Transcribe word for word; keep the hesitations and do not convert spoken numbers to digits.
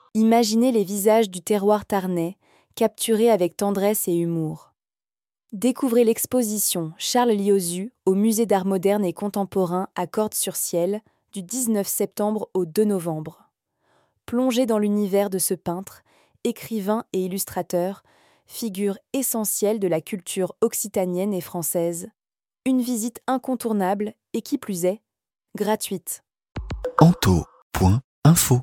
Imaginez les visages du terroir tarnais, capturés avec tendresse et humour. Découvrez l'exposition Charles Liauzu au Musée d'art moderne et contemporain à Cordes-sur-Ciel du dix-neuf septembre au deux novembre. Plongez dans l'univers de ce peintre, écrivain et illustrateur, figure essentielle de la culture occitanienne et française. Une visite incontournable et qui plus est, gratuite. anto point info